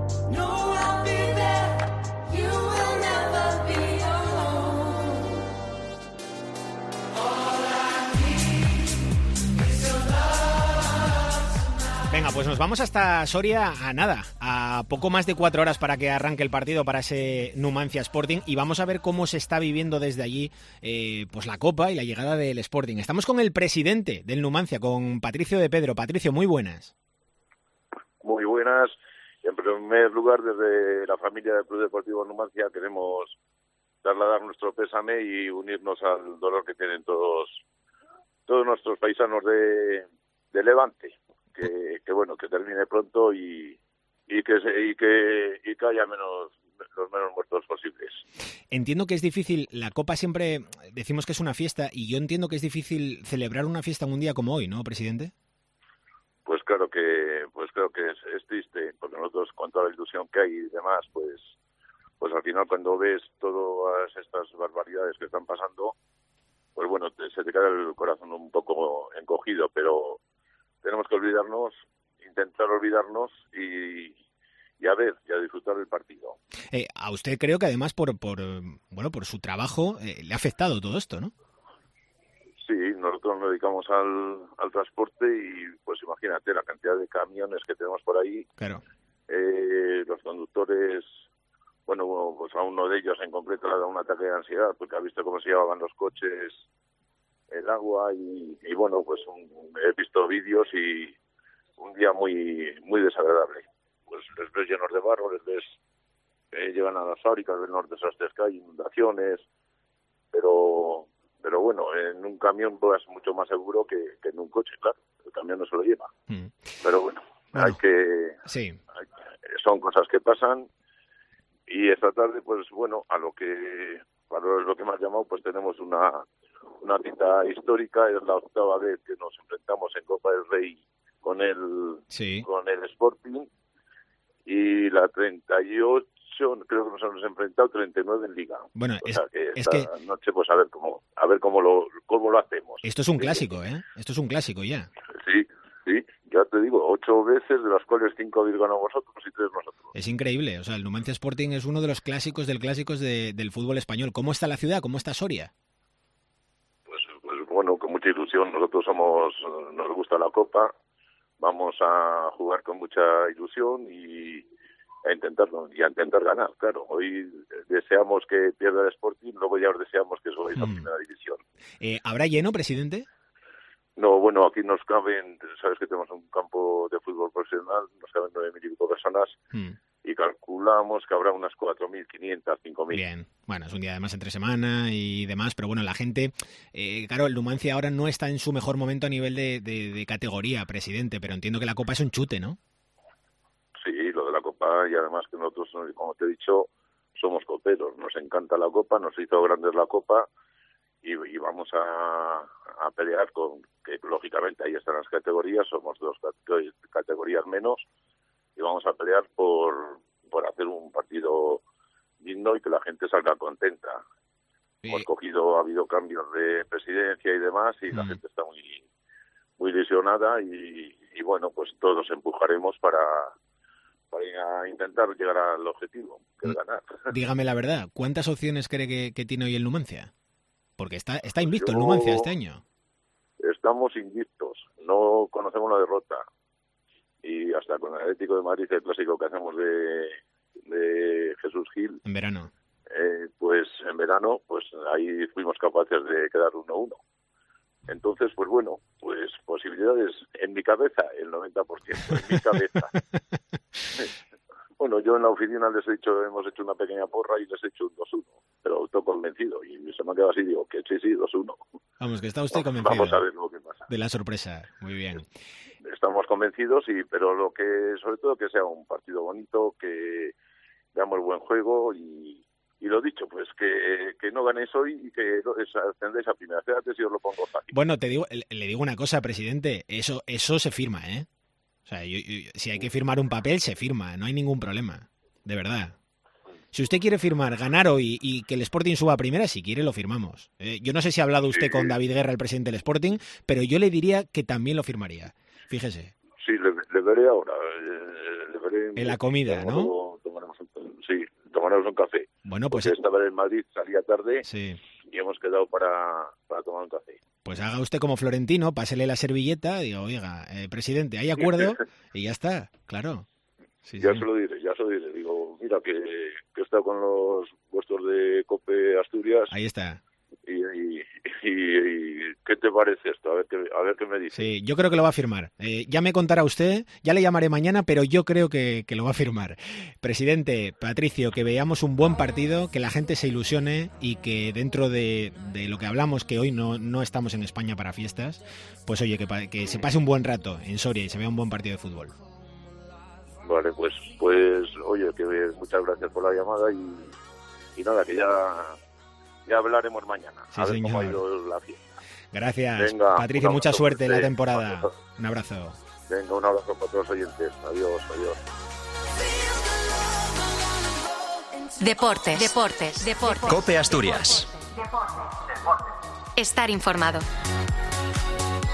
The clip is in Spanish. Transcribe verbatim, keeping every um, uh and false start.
Venga, pues nos vamos hasta Soria a nada, a poco más de cuatro horas para que arranque el partido para ese Numancia Sporting, y vamos a ver cómo se está viviendo desde allí eh, pues la Copa y la llegada del Sporting. Estamos con el presidente del Numancia, con Patricio de Pedro. Patricio, muy buenas. Muy buenas. En primer lugar, desde la familia del Club Deportivo Numancia queremos trasladar nuestro pésame y unirnos al dolor que tienen todos todos nuestros paisanos de, de Levante. Que, que bueno, que termine pronto y, y que se, y que y que haya menos los menos muertos posibles. Entiendo que es difícil, la Copa siempre decimos que es una fiesta, y yo entiendo que es difícil celebrar una fiesta en un día como hoy, ¿no, presidente? Pues claro que pues creo que es, es triste, porque nosotros, con toda la ilusión que hay y demás, pues pues al final cuando ves todas estas barbaridades que están pasando, pues bueno, te, se te queda el corazón un poco encogido, pero tenemos que olvidarnos, intentar olvidarnos y, y a ver, y a disfrutar del partido. Eh, a usted creo que además por por bueno por su trabajo eh, le ha afectado todo esto, ¿no? Sí, nosotros nos dedicamos al, al transporte y pues imagínate la cantidad de camiones que tenemos por ahí. Claro. Eh, los conductores, bueno, pues a uno de ellos en concreto le ha dado un ataque de ansiedad porque ha visto cómo se llevaban los coches el agua y, y bueno, pues un, he visto vídeos y un día muy muy desagradable. Pues les ves llenos de barro, les ves eh, llegan a las fábricas, ven los desastres que hay, inundaciones, pero pero bueno, en un camión vas mucho más seguro que, que en un coche, claro, el camión no se lo lleva. Mm. Pero bueno, bueno, hay que... Sí. Hay, son cosas que pasan y esta tarde, pues bueno, a lo que para lo que me has llamado, pues tenemos una una cita histórica, es la octava vez que nos enfrentamos en Copa del Rey con el sí. con el Sporting, y la treinta y ocho creo que nos hemos enfrentado treinta y nueve en Liga. Bueno, o es, sea que es esta que noche pues a ver cómo a ver cómo lo cómo lo hacemos. Esto es un sí. clásico, ¿eh? Esto es un clásico ya. Sí, sí, ya te digo, ocho veces, de las cuales cinco habéis ganado vosotros y tres nosotros. Es increíble, o sea, el Numancia Sporting es uno de los clásicos del clásicos de, del fútbol español. ¿Cómo está la ciudad? ¿Cómo está Soria? Pues, pues bueno, con mucha ilusión. Nosotros somos, nos gusta la Copa, vamos a jugar con mucha ilusión y a intentarlo y a intentar ganar, claro. Hoy deseamos que pierda el Sporting, luego ya os deseamos que subáis mm. a primera división. Eh, ¿Habrá lleno, presidente? No, bueno, aquí nos caben, sabes que tenemos un campo de fútbol profesional, nos caben nueve mil y pico personas mm. y calculamos que habrá unas cuatro mil quinientas, cinco mil. Bien, bueno, es un día además entre semana y demás, pero bueno, la gente, eh, claro, el Numancia ahora no está en su mejor momento a nivel de, de, de categoría, presidente, pero entiendo que la Copa es un chute, ¿no? Sí, lo de la Copa, y además que nosotros, como te he dicho, somos coperos, nos encanta la Copa, nos hizo grandes la Copa y, y vamos a, a pelear con, que lógicamente ahí están las categorías, somos dos categorías menos, y vamos a pelear por, por hacer un partido digno y que la gente salga contenta. Sí. Hemos cogido, ha habido cambios de presidencia y demás, y mm. la gente está muy muy ilusionada y, y bueno, pues todos empujaremos para para intentar llegar al objetivo, que es ganar. Dígame la verdad, ¿cuántas opciones cree que, que tiene hoy el Numancia? Porque está está invicto Yo, el Numancia este año. Estamos invictos, no conocemos la derrota. Y hasta con el Atlético de Madrid, el clásico que hacemos de, de Jesús Gil. En verano. Eh, pues en verano, pues ahí fuimos capaces de quedar uno uno. Entonces, pues bueno, pues posibilidades en mi cabeza, el noventa por ciento, en mi cabeza. Bueno, yo en la oficina les he dicho, hemos hecho una pequeña porra y les he hecho un dos uno, pero estoy convencido y se me ha quedado así, digo que sí, sí, dos uno. Vamos, que está usted convencido. Vamos a ver lo que pasa. De la sorpresa, muy bien. Estamos convencidos, y pero lo que, sobre todo, que sea un partido bonito, que veamos buen juego y... Y lo dicho, pues que, que no ganéis hoy y que ascendéis a primera. Fíjate si os lo pongo fácil. Bueno, te digo, le digo una cosa, presidente. Eso eso se firma, ¿eh? O sea, yo, yo, si hay que firmar un papel, se firma. No hay ningún problema. De verdad. Si usted quiere firmar, ganar hoy y que el Sporting suba a primera, si quiere, lo firmamos. Eh, yo no sé si ha hablado usted sí. con David Guerra, el presidente del Sporting, pero yo le diría que también lo firmaría. Fíjese. Sí, le, le veré ahora. Le veré en la comida, ¿no? tomarnos un café. Bueno, pues... Porque esta vez en Madrid salía tarde sí. y hemos quedado para, para tomar un café. Pues haga usted como Florentino, pásele la servilleta, digo, oiga, eh, presidente, ¿hay acuerdo? Y ya está, claro. Sí, ya sí. se lo diré, ya se lo diré. Digo, mira, que, que he estado con los vuestros de COPE Asturias. Ahí está. Y, y, y, y ¿qué te parece esto? A ver qué, a ver qué me dice. Sí, yo creo que lo va a firmar. Eh, ya me contará usted, ya le llamaré mañana, pero yo creo que, que lo va a firmar. Presidente, Patricio, que veamos un buen partido, que la gente se ilusione y que dentro de, de lo que hablamos, que hoy no, no estamos en España para fiestas, pues oye, que, que se pase un buen rato en Soria y se vea un buen partido de fútbol. Vale, pues, pues oye, que muchas gracias por la llamada y, y nada, que ya... Ya hablaremos mañana, sí, a ver señor. cómo ha ido la fiesta. Gracias, Venga, Patricio, mucha suerte en la temporada. Un abrazo. Venga, un abrazo para todos los oyentes. Adiós, adiós. Deportes, deportes, deportes. COPE Asturias. Estar informado.